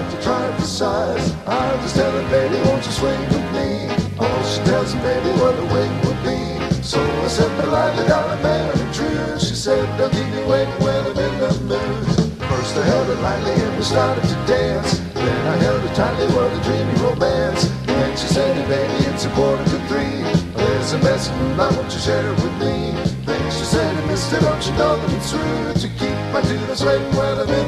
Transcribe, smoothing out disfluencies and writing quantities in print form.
like to try for size. I just tell her, baby, won't you swing with me? Oh, she tells me, baby, what a wing would be. So I said politely, darling, very true. She said, don't keep me waiting when I'm in the mood. First I held her lightly and we started to dance. Then I held her tightly, what a dreamy romance. Then she said, hey, baby, it's 2:45. There's a message from I want you to share it with me. Then she said, hey, mister, don't you know that it's rude to keep my tears waiting when I'm in